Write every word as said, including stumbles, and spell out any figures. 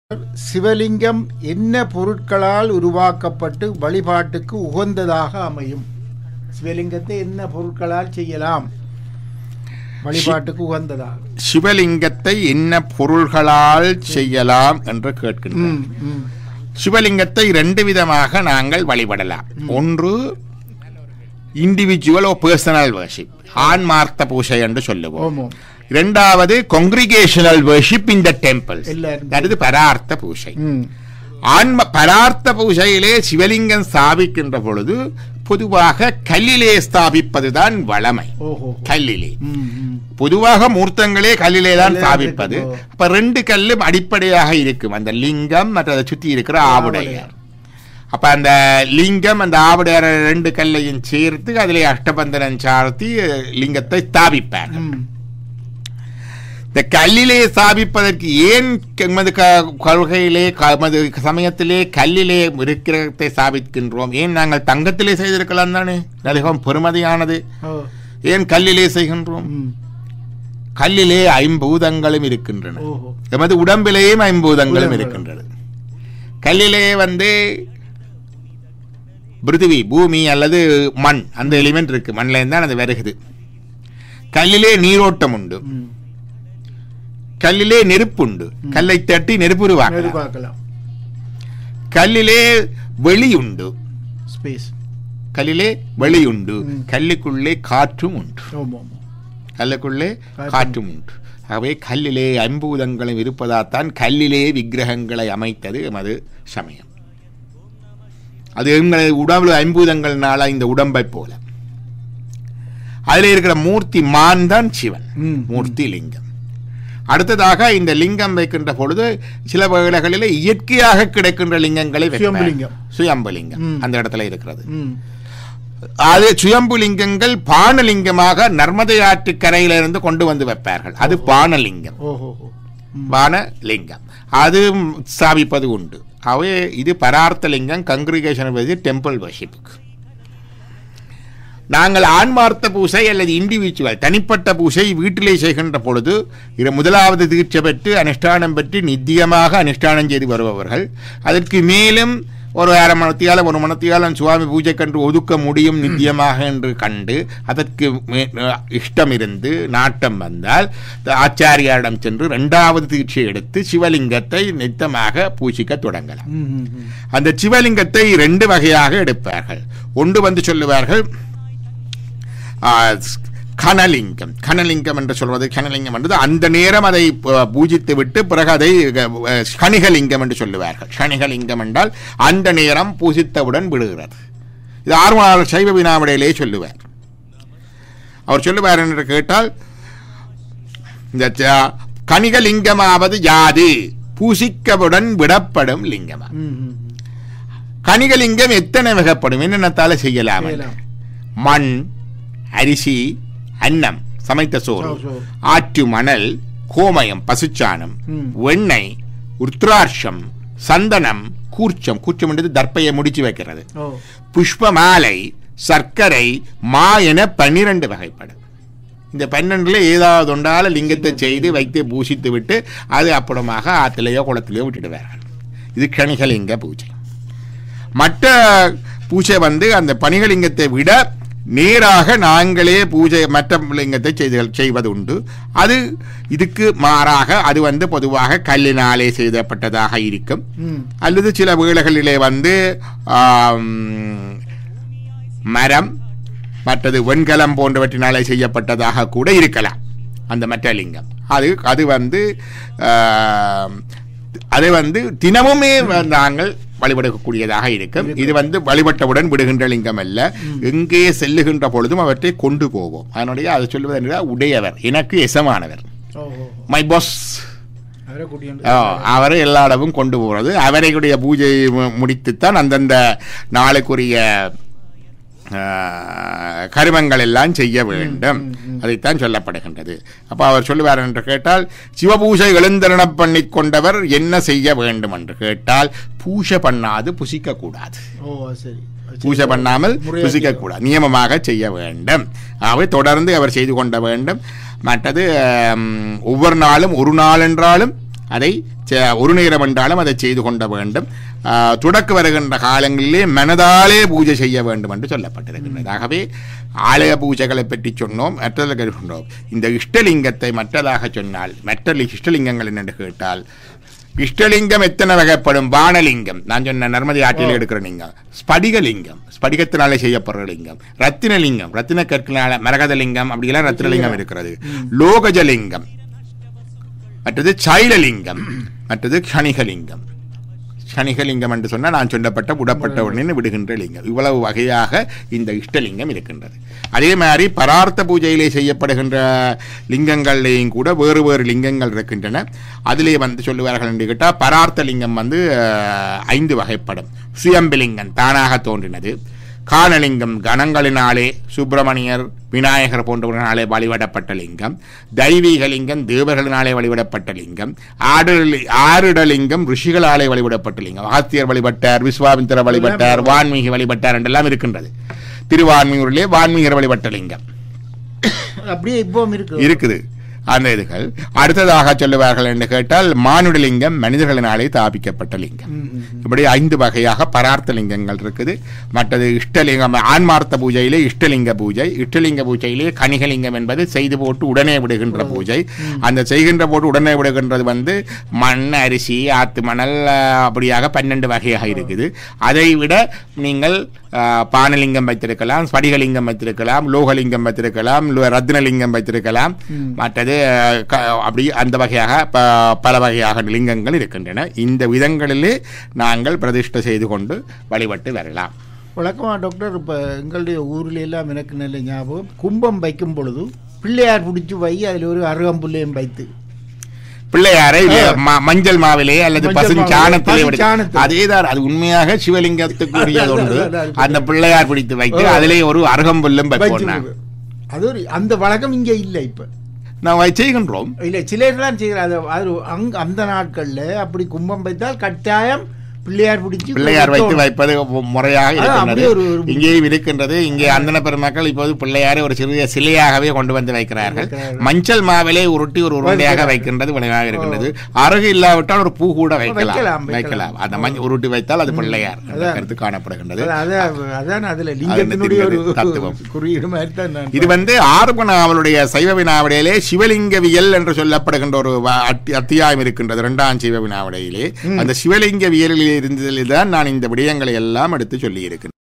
சிவலிங்கம் என்ன பொருட்களால் உருவாக்கப்பட்டு வழிபாட்டுக்கு உகந்ததாக அமையும்? சிவலிங்கத்தை என்ன பொருட்களால் செய்யலாம் வழிபாட்டுக்கு உகந்ததாக? சிவலிங்கத்தை என்ன பொருள்களால் செய்யலாம் என்று கேட்கின்றோம். சிவலிங்கத்தை ரெண்டு விதமாக நாங்கள் வழிபடலாம். ஒன்று இண்டிவிஜுவல் ஓ பர்சனல் வர்ஷிப், ஆன்மார்த்த பூஜை என்று சொல்லுவோம். இரண்டாவது congregational worship in the temples, அது பரார்த்த பூஜை. ஆன்ம பரார்த்த பூஜையிலே சிவலிங்கம் ஸ்தாபிக்கின்ற பொழுது பொதுவாக கல்லிலே ஸ்தாபிப்பதுதான் வளமை. கல்லிலே பொதுவாக மூர்த்தங்களே கல்லிலே தான் ஸ்தாபிப்பது. அப்ப ரெண்டு கல்லும் அடிப்படையாக இருக்கும், அந்த லிங்கம் மற்ற சுத்தி இருக்கிற ஆவுடையார். அப்ப அந்த லிங்கம் அந்த ஆவுடையார் ரெண்டு கல்லையும் சேர்த்து அதிலே அஷ்டபந்தனம் சார்த்தி லிங்கத்தை ஸ்தாபிப்பார். இந்த கல்லிலே ஸ்தாபிப்பதற்கு ஏன் கொள்கையிலே சமயத்திலே கல்லிலே இருக்கிறதை ஸ்தாபிக்கின்றோம்? ஏன் நாங்கள் தங்கத்திலே செய்திருக்கலாம் தானே, அதிகம் பெருமதியானது. ஏன் கல்லிலே செய்கின்றோம்? கல்லிலே ஐம்பூதங்களும் இருக்கின்றன, எமது உடம்பிலேயும் ஐம்பூதங்களும் இருக்கின்றது. கல்லிலே வந்து பிருத்திவி பூமி அல்லது மண் அந்த எலிமெண்ட் இருக்கு, மண்ணில இருந்தான் அது வருகுது. கல்லிலே நீரோட்டம் உண்டு, கல்லிலே நெருப்பு உண்டு, கல்லை தட்டி நெருப்பு உருவாக்கலாம். கல்லிலே வெளி உண்டு, கல்லிலே வெளி உண்டு, கல்லுக்குள்ளே காற்றும் உண்டு, கல்லுக்குள்ளே காற்றும் உண்டு. ஆகவே கல்லிலே ஐம்பூதங்களும் இருப்பதால்தான் கல்லிலே விக்கிரகங்களை அமைத்தது எமது சமயம். அது எங்களை உடம்பு ஐம்பூதங்கள்னால இந்த உடம்பை போல. அதில் இருக்கிற மூர்த்தி மான் தான் சிவன், மூர்த்தி லிங்கம். அடுத்ததாக இந்த லிங்கம் வைக்கின்ற பொழுது சில வேளைகளில் இயற்கையாக கிடைக்கின்ற லிங்கங்களை சுயம்புலிங்கம் அந்த இடத்துல இருக்கிறது. அது சுயம்புலிங்கங்கள் பானலிங்கமாக நர்மதை ஆற்று கரையிலிருந்து கொண்டு வந்து வைப்பார்கள். அது பானலிங்கம், பானலிங்கம் அது ஸ்தாபிப்பது உண்டு. அவை இது பரார்த்த லிங்கம், காங்கிரிகேஷன் டெம்பிள் வர்ஷிப்புக்கு. நாங்கள் ஆன்மார்த்த பூசை அல்லது இண்டிவிஜுவல் தனிப்பட்ட பூசை வீட்டிலே செய்கின்ற பொழுது முதலாவது தீட்சை பெற்று அனுஷ்டானம் பெற்று நித்தியமாக அனுஷ்டானம் செய்து வருபவர்கள் அதற்கு மேலும் ஒரு அரை மணத்தியாலும் ஒரு மணத்தியாலும் சுவாமி பூஜை கண்டு ஒதுக்க முடியும் நித்தியமாக என்று கண்டு அதற்கு இஷ்டம் இருந்து நாட்டம் வந்தால் ஆச்சாரியாரிடம் சென்று இரண்டாவது தீட்சை எடுத்து சிவலிங்கத்தை நித்தமாக பூஜிக்க தொடங்கலாம். அந்த சிவலிங்கத்தை ரெண்டு வகையாக எடுப்பார்கள். ஒன்று வந்து சொல்லுவார்கள் கனலிங்கம். கனலிங்கம் என்று சொல்வது, கனலிங்கம் என்றது அந்த நேரம் அதை பூஜித்து விட்டு பிறகு அதை கணிகலிங்கம் என்று சொல்லுவார்கள். கணிகலிங்கம் என்றால் அந்த நேரம் பூஜித்தவுடன் விடுகிறது. இது ஆர்வலர் சைவ வினாவிடையிலே சொல்லுவார். அவர் சொல்லுவார் என்று கேட்டால், இந்த கணிகலிங்கமாவது யாது? பூசிக்கவுடன் விடப்படும் லிங்கமா. கணிகலிங்கம் எத்தனை வகைப்படும், என்னென்னத்தால செய்யலாம்? மண், அரிசி, அன்னம், சமைத்த சோறு, ஆற்று மணல், கோமயம், பசுச்சாணம், வெண்ணெய், உத்ராட்சம், சந்தனம், கூர்ச்சம். கூர்ச்சம் என்றது தர்ப்பையை முடிச்சு வைக்கிறது. புஷ்ப மாலை, சர்க்கரை, மா என பன்னிரண்டு வகைப்படும். இந்த பன்னெண்டுல ஏதாவது ஒன்றால லிங்கத்தை செய்து வைத்து பூசித்து விட்டு அது அப்புறமாக ஆற்றிலேயோ குளத்திலேயோ விட்டுடுவார்கள். இது கணிகலிங்க பூஜை. மற்ற பூஜை வந்து அந்த பனிகலிங்கத்தை விட நேராக நாங்களே பூஜை மற்ற லிங்கத்தை செய்து செய்வது உண்டு. அது இதுக்கு மாறாக அது வந்து பொதுவாக கல்லினாலே செய்யப்பட்டதாக இருக்கும், அல்லது சில வேளைகளிலே வந்து மரம் மற்றது வெண்கலம் போன்றவற்றினாலே செய்யப்பட்டதாக கூட இருக்கலாம் அந்த மற்ற லிங்கம். அது அது வந்து அதை வந்து தினமுமே நாங்கள் வழிபடக்கூடியதாக இருக்கும். இது வந்து வழிபட்டவுடன் விடுகின்ற லிங்கம் அல்ல, எங்கே செல்லுகின்ற பொழுதும் அவற்றை கொண்டு போவோம். அதனுடைய அதை சொல்லுவது என்றால் உடையவர், எனக்கு எசமானவர், மை பாஸ், அவரை எல்லா இடமும் கொண்டு போகிறது. அவரையுடைய பூஜையை முடித்துத்தான் அந்தந்த நாளுக்குரிய கருமங்கள் எல்லாம் செய்ய வேண்டும். அதைத்தான் சொல்லப்படுகின்றது. அப்ப அவர் சொல்லுவார் என்று கேட்டால், சிவபூஜை எழுந்தருள பண்ணி கொண்டவர் என்ன செய்ய வேண்டும் என்று கேட்டால், பூஜை பண்ணாது புசிக்க கூடாது. பூஜை பண்ணாமல் புசிக்க கூடாது, நியமமாக செய்ய வேண்டும். அவை தொடர்ந்து அவர் செய்து கொண்ட வேண்டும். மற்றது ஒவ்வொரு நாளும் ஒரு நாள் என்றாலும் அதை ஒரு நேரம் என்றாலும் அதை செய்து கொள்ள வேண்டும். தொடக்க வருகின்ற காலங்களிலே மனதாலே பூஜை செய்ய வேண்டும் என்று சொல்லப்பட்டிருக்கின்றது. ஆகவே ஆலய பூஜைகளை பற்றி சொன்னோம், மற்றதாக சொன்னோம். இந்த இஷ்டலிங்கத்தை மற்றதாக சொன்னால், மற்ற இஷ்டலிங்கங்கள் என்னென்று கேட்டால், இஷ்டலிங்கம் எத்தனை வகைப்படும்? வானலிங்கம், நான் சொன்ன நர்மதி ஆற்றில் எடுக்கிற லிங்கம், ஸ்படிகலிங்கம், ஸ்படிகத்தினாலே செய்யப்படுற லிங்கம், ரத்தினலிங்கம், ரத்தின கற்களால மரகதலிங்கம், அப்படியெல்லாம் ரத்தினலிங்கம் இருக்கிறது. லோகஜலிங்கம், மற்றது சைலலிங்கம், மற்றது க்ஷணிகலிங்கம். க்ஷணிகலிங்கம் என்று சொன்னால் நான் சொல்லப்பட்ட விடப்பட்ட உடனே விடுகின்ற லிங்கம். இவ்வளவு வகையாக இந்த இஷ்டலிங்கம் இருக்கின்றது. அதே மாதிரி பரார்த்த பூஜையிலே செய்யப்படுகின்ற லிங்கங்கள்லேயும் கூட வேறு வேறு லிங்கங்கள் இருக்கின்றன. அதிலே வந்து சொல்லுவார்கள் என்று கேட்டால், பரார்த்த லிங்கம் வந்து ஐந்து வகைப்படும். சுயம்பிலிங்கம், தானாக தோன்றினது. காணலிங்கம், கணங்களினாலே சுப்பிரமணியர், விநாயகர் போன்றவர்களாலே வழிபடப்பட்ட லிங்கம். தெய்வீக லிங்கம், தேவர்களினாலே வழிபடப்பட்ட லிங்கம். ஆருடலிங்கம், ரிஷிகளாலே வழிபடப்பட்ட லிங்கம். அகத்தியர் வழிபட்டார், விஸ்வாமித்திரர் வழிபட்டார், வான்மீகி வழிபட்டார் என்றெல்லாம் இருக்கின்றது. திருவான்மியூரிலே வான்மீகர் வழிபட்ட லிங்கம் அப்படியே இப்போ இருக்குது. அந்த இதுகள் அடுத்ததாக சொல்லுவார்கள் என்று கேட்டால், மானுடலிங்கம், மனிதர்களினாலே தாபிக்கப்பட்ட லிங்கம். இப்படி ஐந்து வகையாக பரார்த்த லிங்கங்கள் இருக்குது. மற்றது இஷ்டலிங்கம், ஆன்மார்த்த பூஜையிலே இஷ்டலிங்க பூஜை. இஷ்டலிங்க பூஜையிலே கணிகலிங்கம் என்பது செய்து போட்டு உடனே விடுகின்ற பூஜை. அந்த செய்கின்ற போட்டு உடனே விடுகின்றது வந்து மண், அரிசி, ஆத்து மணல், அப்படியாக பன்னெண்டு வகையாக இருக்குது. அதை விட நீங்கள் பானலிங்கம் வைத்திருக்கலாம், ஸ்படிகலிங்கம் வைத்திருக்கலாம், லோகலிங்கம் வைத்திருக்கலாம், ரத்னலிங்கம் வைத்திருக்கலாம். மற்றது அப்படி அந்த வகையாக பல வகையாக லிங்கங்கள் இருக்கின்றன. இந்த விதங்களிலே நாங்கள் பிரதிஷ்டை செய்து கொண்டு வழிபட்டு வரலாம். வழக்கமாக டாக்டர், இப்போ எங்களுடைய ஊரில் எல்லாம் எனக்கு நல்ல ஞாபகம், கும்பம் வைக்கும் பொழுது பிள்ளையார் பிடிச்சி வை, அதில் ஒரு அருகம்புள்ளையும் வைத்து பிள்ளையாரை மஞ்சள் மாவிலே அல்லது பசும் சாணத்திலே, அதேதான். அது உண்மையாக சிவலிங்கத்துக்குரியது ஒன்று. அந்த பிள்ளையார் பிடித்து வைத்து அதிலே ஒரு அருகம்புல்லும் வைப்போம். அது ஒரு அந்த வழக்கம் இங்கே இல்லை. இப்ப நான் செய்கின்றோம் இல்லை, சிலர் தான் செய்கிறார். அது அங்க அந்த நாட்கள்ல அப்படி கும்பம் வைத்தால் கட்டாயம் பிள்ளையார் பிடிச்சி பிள்ளையார் வைத்து வைப்பது முறையாக இருக்கின்றது. இங்கேயும் இருக்கின்றது. இங்கே அந்தன பெருமக்கள் இப்போது பிள்ளையாரை ஒரு சிறிய சிலையாகவே கொண்டு வந்து வைக்கிறார்கள். மஞ்சள் மாவிலே உருட்டி ஒரு உருண்டையாக வைக்கின்றது விளைவாக இருக்கின்றது. அருகு இல்லாவிட்டால் ஒரு பூ கூட வைக்கலாம் வைக்கலாம் அந்த மஞ்சள் உருட்டி வைத்தால் அது பிள்ளையார் கருத்து காணப்படுகின்றது. இது வந்து ஆர்வ நாவலுடைய சைவ வினாவிடையிலே சிவலிங்கவியல் என்று சொல்லப்படுகின்ற ஒரு அத்தியாயம் இருக்கின்றது. இரண்டாம் சிவ வினாவிடையிலே அந்த சிவலிங்கவியலில் இருந்ததில்தான் நான் இந்த விடயங்களை எல்லாம் எடுத்து சொல்லி இருக்கிறேன்.